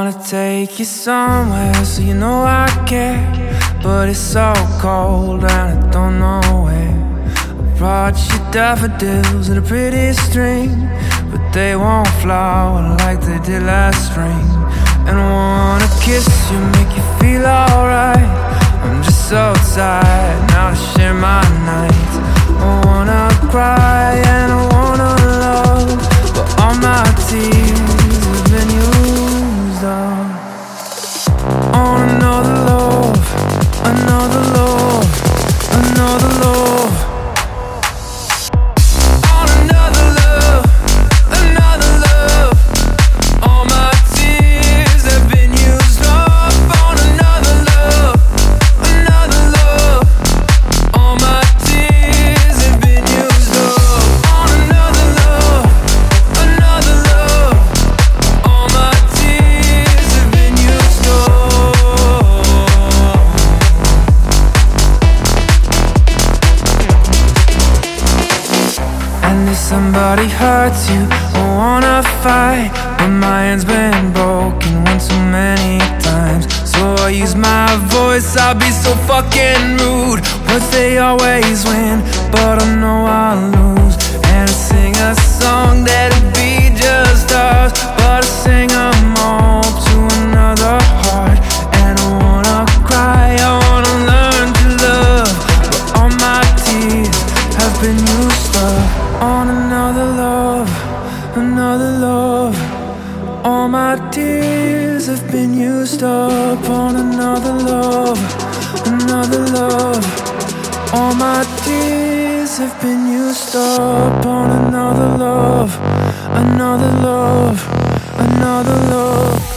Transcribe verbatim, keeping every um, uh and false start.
wanna take you somewhere so you know I care, but it's so cold and I don't know where. I brought you daffodils and a pretty string, but they won't flower like they did last spring. And I wanna kiss you, make you feel alright. I'm just so tired now to share my nights. I wanna cry and I wanna love, but all my tears have been used up on another love, another love, another love, on another love, another love. All my tears have been used up on another love, another love. All my tears have been used up on another love, another love. All my tears have been used up. And if somebody hurts you, I wanna fight, but my hand's been broken one too many times. So I use my voice, I'll be so fucking rude. Words they always win, but I know I'll lose. And I sing a song that'll be just ours, but I sing them all to another heart. And I wanna cry, I wanna learn to love, but all my tears have been used up on another love, another love. All my tears have been used up on another love, another love. All my tears have been used up on another love, another love, another love.